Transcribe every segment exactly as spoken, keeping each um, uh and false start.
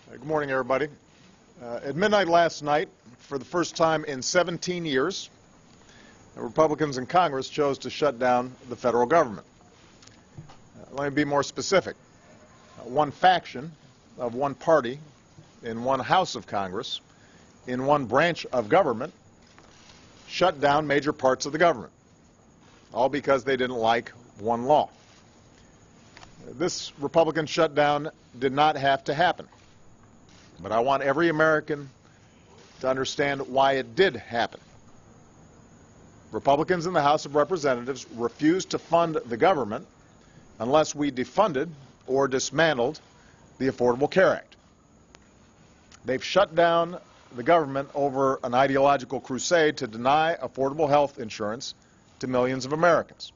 Good morning, everybody. Uh, at midnight last night, for the first time in seventeen years, the Republicans in Congress chose to shut down the federal government. Uh, let me be more specific. Uh, one faction of one party in one house of Congress, in one branch of government, shut down major parts of the government, all because they didn't like one law. This Republican shutdown did not have to happen. But I want every American to understand why it did happen. Republicans in the House of Representatives refused to fund the government unless we defunded or dismantled the Affordable Care Act. They've shut down the government over an ideological crusade to deny affordable health insurance to millions of Americans.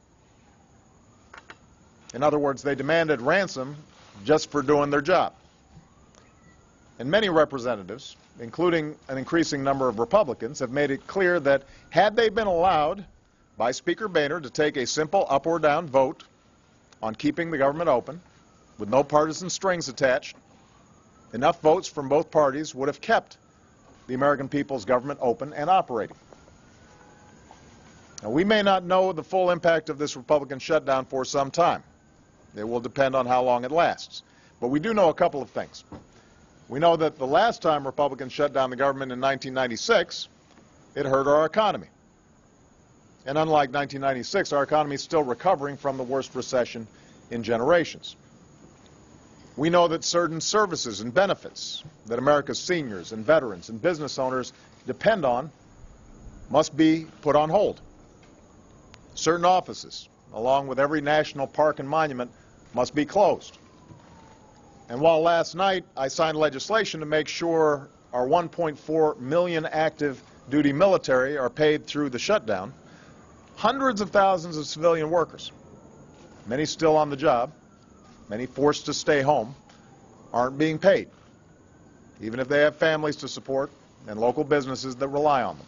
In other words, they demanded ransom just for doing their job. And many representatives, including an increasing number of Republicans, have made it clear that had they been allowed by Speaker Boehner to take a simple up or down vote on keeping the government open, with no partisan strings attached, enough votes from both parties would have kept the American people's government open and operating. Now, we may not know the full impact of this Republican shutdown for some time. It will depend on how long it lasts. But we do know a couple of things. We know that the last time Republicans shut down the government in nineteen ninety-six, it hurt our economy. And unlike nineteen ninety-six, our economy is still recovering from the worst recession in generations. We know that certain services and benefits that America's seniors and veterans and business owners depend on must be put on hold. Certain offices, along with every national park and monument, must be closed. And while last night I signed legislation to make sure our one point four million active duty military are paid through the shutdown, hundreds of thousands of civilian workers, many still on the job, many forced to stay home, aren't being paid, even if they have families to support and local businesses that rely on them.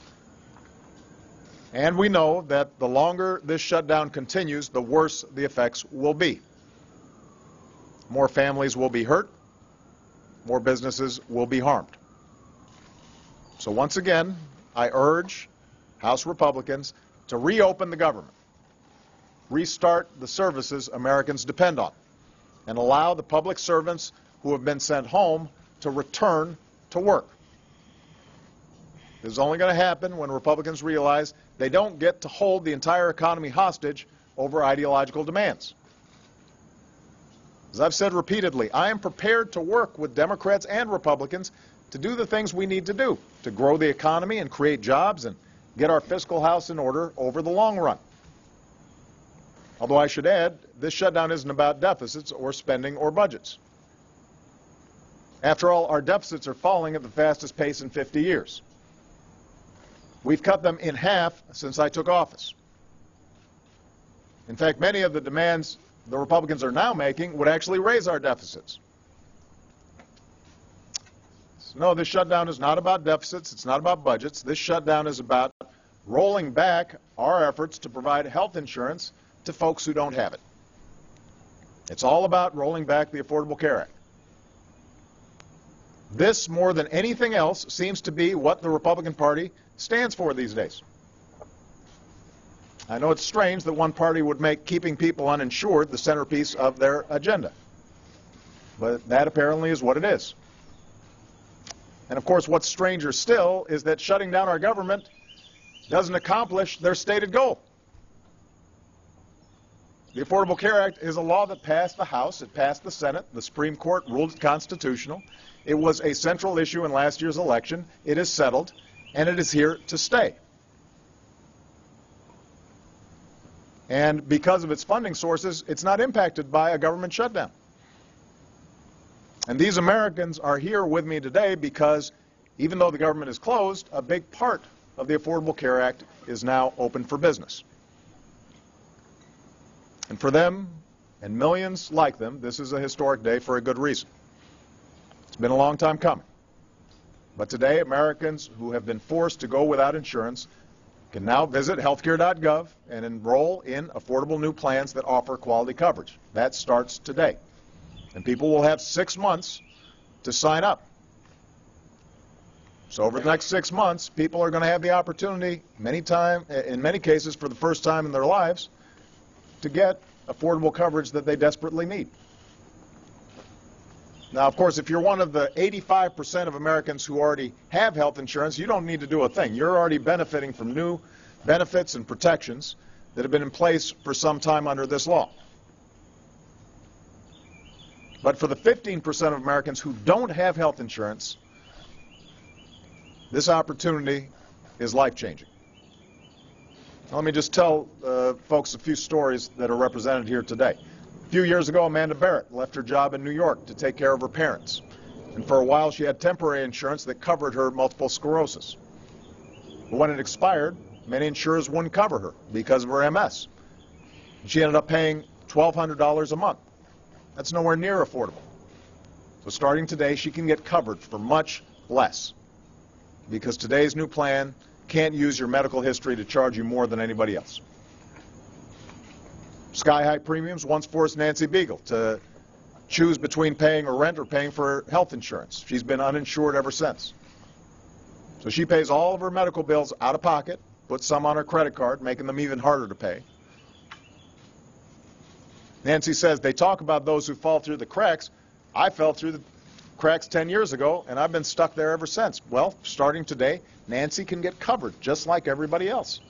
And we know that the longer this shutdown continues, the worse the effects will be. More families will be hurt, more businesses will be harmed. So once again, I urge House Republicans to reopen the government, restart the services Americans depend on, and allow the public servants who have been sent home to return to work. This is only going to happen when Republicans realize they don't get to hold the entire economy hostage over ideological demands. As I've said repeatedly, I am prepared to work with Democrats and Republicans to do the things we need to do to grow the economy and create jobs and get our fiscal house in order over the long run. Although I should add, this shutdown isn't about deficits or spending or budgets. After all, our deficits are falling at the fastest pace in fifty years. We've cut them in half since I took office. In fact, many of the demands the Republicans are now making would actually raise our deficits. So no, this shutdown is not about deficits. It's not about budgets. This shutdown is about rolling back our efforts to provide health insurance to folks who don't have it. It's all about rolling back the Affordable Care Act. This, more than anything else, seems to be what the Republican Party stands for these days. I know it's strange that one party would make keeping people uninsured the centerpiece of their agenda, but that apparently is what it is. And of course, what's stranger still is that shutting down our government doesn't accomplish their stated goal. The Affordable Care Act is a law that passed the House, it passed the Senate, the Supreme Court ruled it constitutional. It was a central issue in last year's election. It is settled, and it is here to stay. And because of its funding sources, it's not impacted by a government shutdown. And these Americans are here with me today because even though the government is closed, a big part of the Affordable Care Act is now open for business. And for them, and millions like them, this is a historic day for a good reason. It's been a long time coming. But today, Americans who have been forced to go without insurance can now visit healthcare dot gov and enroll in affordable new plans that offer quality coverage. That starts today. And people will have six months to sign up. So over the next six months, people are going to have the opportunity, many time, in many cases for the first time in their lives, to get affordable coverage that they desperately need. Now, of course, if you're one of the eighty-five percent of Americans who already have health insurance, you don't need to do a thing. You're already benefiting from new benefits and protections that have been in place for some time under this law. But for the fifteen percent of Americans who don't have health insurance, this opportunity is life-changing. Let me just tell uh, folks a few stories that are represented here today. A few years ago, Amanda Barrett left her job in New York to take care of her parents. And for a while, she had temporary insurance that covered her multiple sclerosis. But when it expired, many insurers wouldn't cover her because of her M S. She ended up paying twelve hundred dollars a month. That's nowhere near affordable. So starting today, she can get covered for much less, because today's new plan can't use your medical history to charge you more than anybody else. Sky-high premiums once forced Nancy Beagle to choose between paying her rent or paying for health insurance. She's been uninsured ever since. So she pays all of her medical bills out of pocket, puts some on her credit card, making them even harder to pay. Nancy says, they talk about those who fall through the cracks. I fell through the cracks ten years ago, and I've been stuck there ever since. Well, starting today, Nancy can get covered just like everybody else.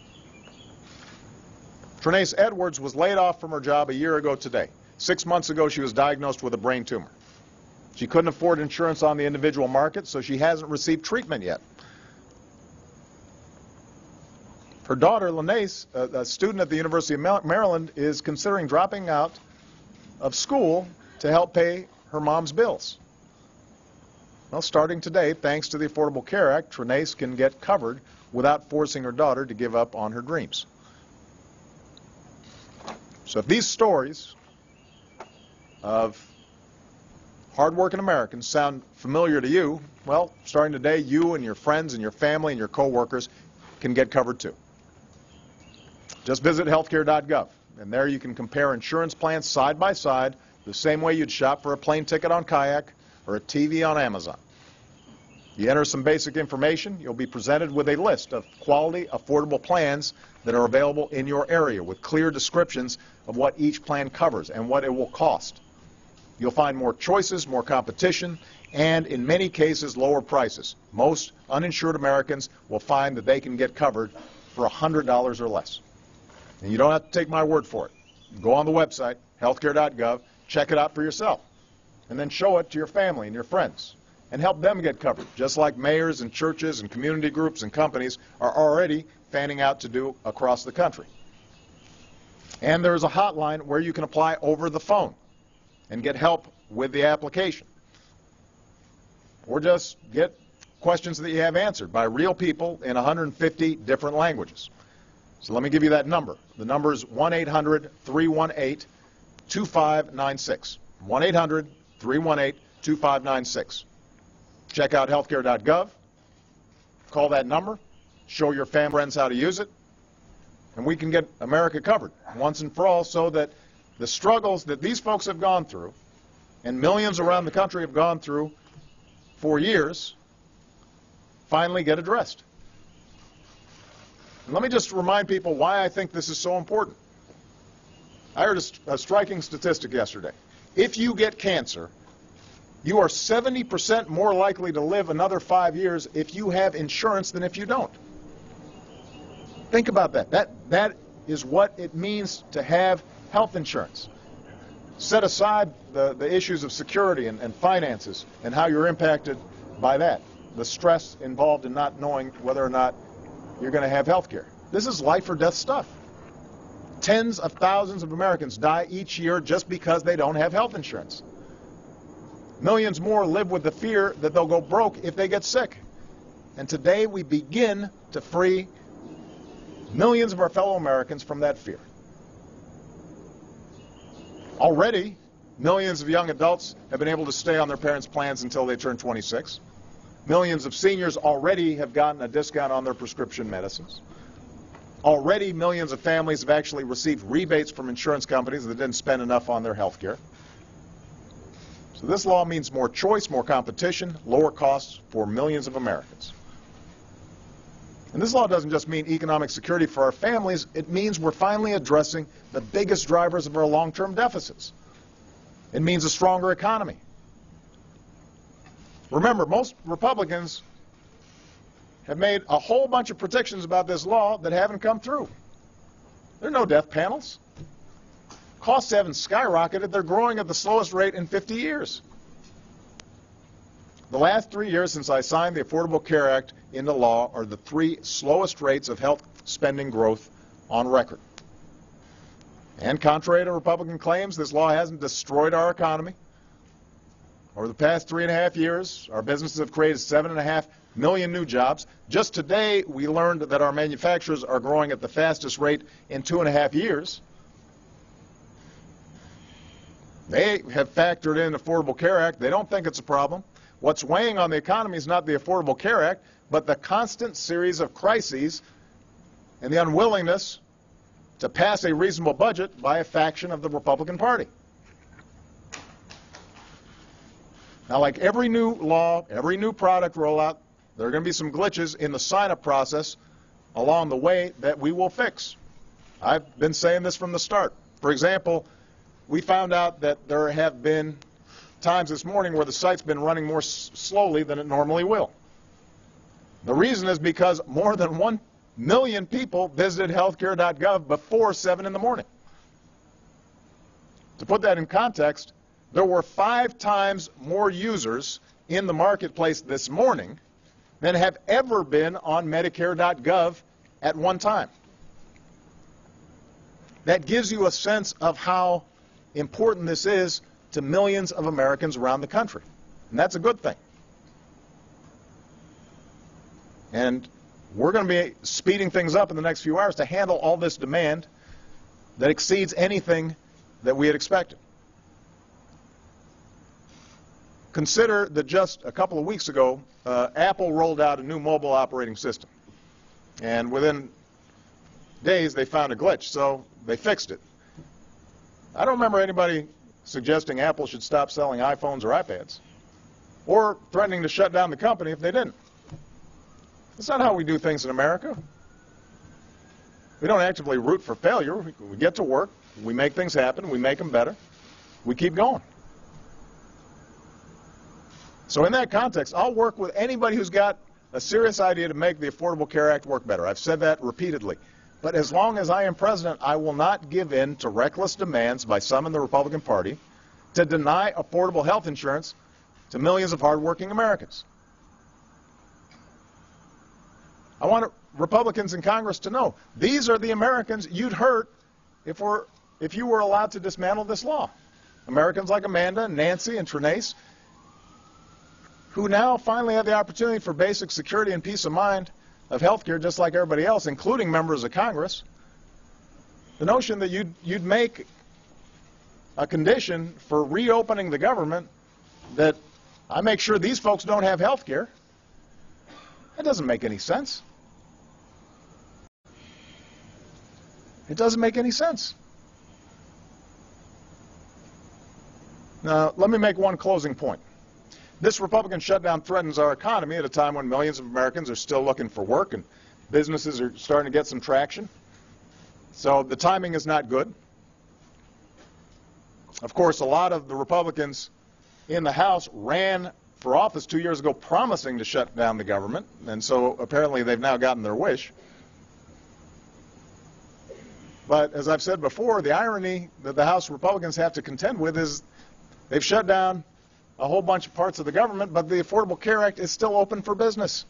Trenace Edwards was laid off from her job a year ago today. Six months ago, she was diagnosed with a brain tumor. She couldn't afford insurance on the individual market, so she hasn't received treatment yet. Her daughter, Lanace, a, a student at the University of Maryland, is considering dropping out of school to help pay her mom's bills. Well, starting today, thanks to the Affordable Care Act, Trenace can get covered without forcing her daughter to give up on her dreams. So if these stories of hardworking Americans sound familiar to you, well, starting today, you and your friends and your family and your coworkers can get covered too. Just visit healthcare dot gov, and there you can compare insurance plans side by side the same way you'd shop for a plane ticket on Kayak or a T V on Amazon. You enter some basic information, you'll be presented with a list of quality, affordable plans that are available in your area with clear descriptions of what each plan covers and what it will cost. You'll find more choices, more competition, and in many cases, lower prices. Most uninsured Americans will find that they can get covered for one hundred dollars or less. And you don't have to take my word for it. Go on the website, healthcare dot gov, check it out for yourself, and then show it to your family and your friends, and help them get covered, just like mayors and churches and community groups and companies are already fanning out to do across the country. And there's a hotline where you can apply over the phone and get help with the application. Or just get questions that you have answered by real people in one hundred fifty different languages. So let me give you that number. The number is one eight hundred, three one eight, two five nine six. one eight hundred, three one eight, two five nine six. Check out healthcare dot gov. Call that number. Show your family and friends how to use it. And we can get America covered once and for all, so that the struggles that these folks have gone through and millions around the country have gone through for years finally get addressed. And let me just remind people why I think this is so important. I heard a, a striking statistic yesterday. If you get cancer, you are seventy percent more likely to live another five years if you have insurance than if you don't. Think about that. That, that is what it means to have health insurance. Set aside the, the issues of security and, and finances and how you're impacted by that, the stress involved in not knowing whether or not you're going to have health care. This is life or death stuff. Tens of thousands of Americans die each year just because they don't have health insurance. Millions more live with the fear that they'll go broke if they get sick. And today we begin to free millions of our fellow Americans from that fear. Already, millions of young adults have been able to stay on their parents' plans until they turn twenty-six. Millions of seniors already have gotten a discount on their prescription medicines. Already, millions of families have actually received rebates from insurance companies that didn't spend enough on their health care. So this law means more choice, more competition, lower costs for millions of Americans. And this law doesn't just mean economic security for our families, it means we're finally addressing the biggest drivers of our long-term deficits. It means a stronger economy. Remember, most Republicans have made a whole bunch of predictions about this law that haven't come through. There are no death panels. Costs haven't skyrocketed. They're growing at the slowest rate in fifty years. The last three years since I signed the Affordable Care Act into law are the three slowest rates of health spending growth on record. And contrary to Republican claims, this law hasn't destroyed our economy. Over the past three and a half years, our businesses have created seven and a half million new jobs. Just today, we learned that our manufacturers are growing at the fastest rate in two and a half years. They have factored in the Affordable Care Act. They don't think it's a problem. What's weighing on the economy is not the Affordable Care Act, but the constant series of crises and the unwillingness to pass a reasonable budget by a faction of the Republican Party. Now, like every new law, every new product rollout, there are going to be some glitches in the sign-up process along the way that we will fix. I've been saying this from the start. For example, we found out that there have been times this morning where the site's been running more s slowly than it normally will. The reason is because more than one million people visited healthcare dot gov before seven in the morning. To put that in context, there were five times more users in the marketplace this morning than have ever been on Medicare dot gov at one time. That gives you a sense of how important this is to millions of Americans around the country. And that's a good thing. And we're going to be speeding things up in the next few hours to handle all this demand that exceeds anything that we had expected. Consider that just a couple of weeks ago, uh, Apple rolled out a new mobile operating system. And within days, they found a glitch, so they fixed it. I don't remember anybody suggesting Apple should stop selling iPhones or iPads, or threatening to shut down the company if they didn't. That's not how we do things in America. We don't actively root for failure. We, we get to work, we make things happen, we make them better, we keep going. So in that context, I'll work with anybody who's got a serious idea to make the Affordable Care Act work better. I've said that repeatedly. But as long as I am president, I will not give in to reckless demands by some in the Republican Party to deny affordable health insurance to millions of hardworking Americans. I want Republicans in Congress to know these are the Americans you'd hurt if, we're, if you were allowed to dismantle this law. Americans like Amanda, and Nancy, and Trinace, who now finally have the opportunity for basic security and peace of mind of health care just like everybody else, including members of Congress. The notion that you'd, you'd make a condition for reopening the government that I make sure these folks don't have health care, that doesn't make any sense. It doesn't make any sense. Now, let me make one closing point. This Republican shutdown threatens our economy at a time when millions of Americans are still looking for work and businesses are starting to get some traction. So the timing is not good. Of course, a lot of the Republicans in the House ran for office two years ago promising to shut down the government, and so apparently they've now gotten their wish. But as I've said before, the irony that the House Republicans have to contend with is they've shut down a whole bunch of parts of the government, but the Affordable Care Act is still open for business.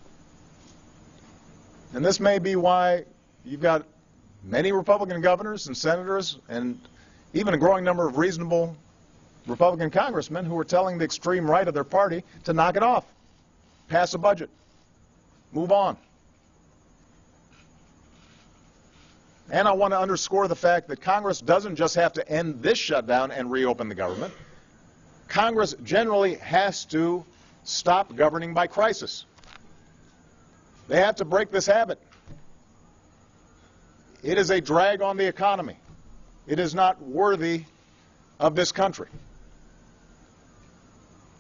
And this may be why you've got many Republican governors and senators and even a growing number of reasonable Republican congressmen who are telling the extreme right of their party to knock it off, pass a budget, move on. And I want to underscore the fact that Congress doesn't just have to end this shutdown and reopen the government. Congress generally has to stop governing by crisis. They have to break this habit. It is a drag on the economy. It is not worthy of this country.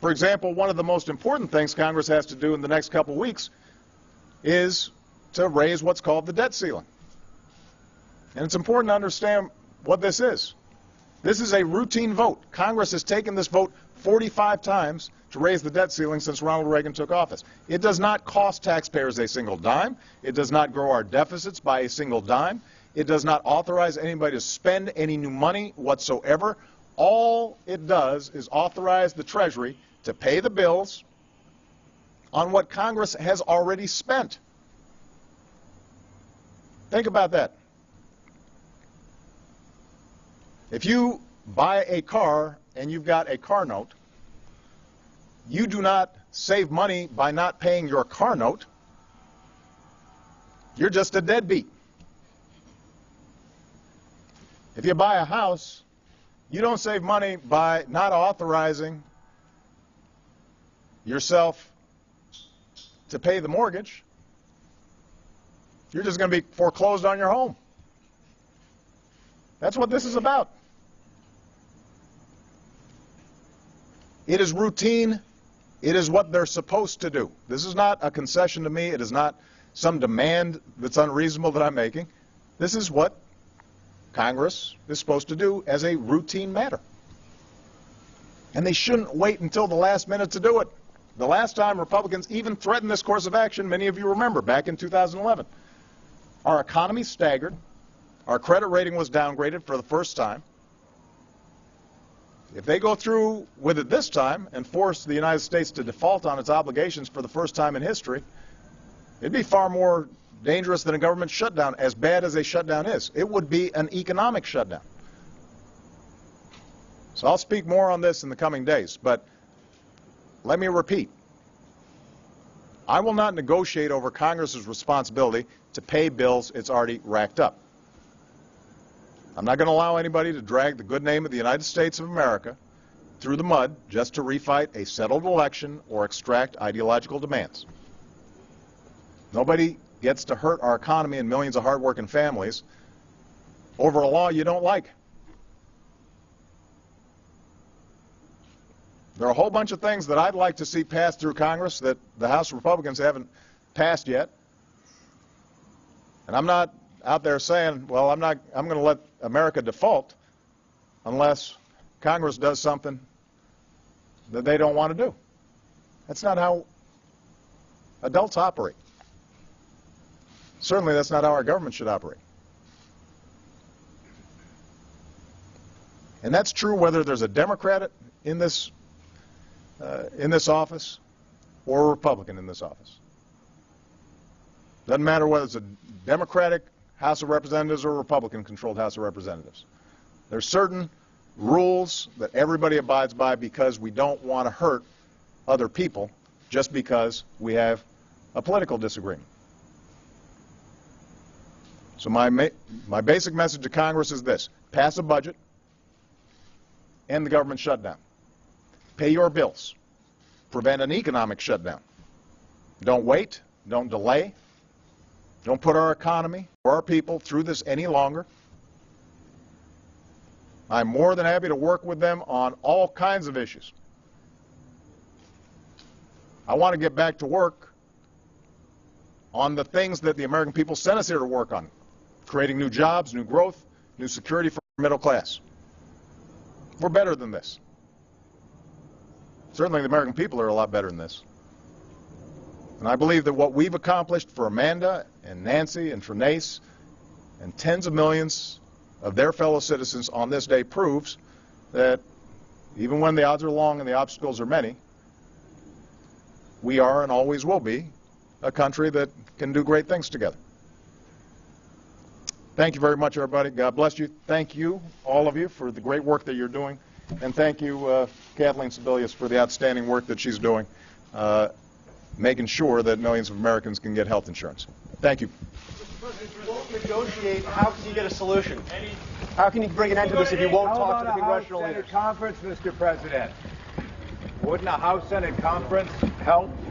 For example, one of the most important things Congress has to do in the next couple weeks is to raise what's called the debt ceiling. And it's important to understand what this is. This is a routine vote. Congress has taken this vote forty-five times to raise the debt ceiling since Ronald Reagan took office. It does not cost taxpayers a single dime. It does not grow our deficits by a single dime. It does not authorize anybody to spend any new money whatsoever. All it does is authorize the Treasury to pay the bills on what Congress has already spent. Think about that. If you buy a car and you've got a car note, you do not save money by not paying your car note. You're just a deadbeat. If you buy a house, you don't save money by not authorizing yourself to pay the mortgage. You're just going to be foreclosed on your home. That's what this is about. It is routine. It is what they're supposed to do. This is not a concession to me. It is not some demand that's unreasonable that I'm making. This is what Congress is supposed to do as a routine matter. And they shouldn't wait until the last minute to do it. The last time Republicans even threatened this course of action, many of you remember, back in two thousand eleven. Our economy staggered. Our credit rating was downgraded for the first time. If they go through with it this time and force the United States to default on its obligations for the first time in history, it'd be far more dangerous than a government shutdown, as bad as a shutdown is. It would be an economic shutdown. So I'll speak more on this in the coming days, but let me repeat. I will not negotiate over Congress's responsibility to pay bills it's already racked up. I'm not going to allow anybody to drag the good name of the United States of America through the mud just to refight a settled election or extract ideological demands. Nobody gets to hurt our economy and millions of hardworking families over a law you don't like. There are a whole bunch of things that I'd like to see passed through Congress that the House Republicans haven't passed yet. And I'm not out there saying, well, I'm not, I'm going to let America default unless Congress does something that they don't want to do. That's not how adults operate. Certainly that's not how our government should operate. And that's true whether there's a Democrat in this, uh, in this office or a Republican in this office. Doesn't matter whether it's a Democratic House of Representatives or a Republican-controlled House of Representatives. There's certain rules that everybody abides by because we don't want to hurt other people just because we have a political disagreement. So my, ma my basic message to Congress is this: pass a budget, end the government shutdown, pay your bills, prevent an economic shutdown. Don't wait, don't delay, don't put our economy or our people through this any longer. I'm more than happy to work with them on all kinds of issues. I want to get back to work on the things that the American people sent us here to work on: creating new jobs, new growth, new security for the middle class. We're better than this. Certainly the American people are a lot better than this. And I believe that what we've accomplished for Amanda and Nancy and Trinace and tens of millions of their fellow citizens on this day proves that even when the odds are long and the obstacles are many, we are and always will be a country that can do great things together. Thank you very much, everybody. God bless you. Thank you, all of you, for the great work that you're doing. And thank you, uh, Kathleen Sebelius, for the outstanding work that she's doing, uh, making sure that millions of Americans can get health insurance. Thank you. If you won't negotiate, how can you get a solution? How can you bring an end to this if you won't talk to the congressional leaders? How about a House Senate conference, Mister President? Wouldn't a House Senate conference help?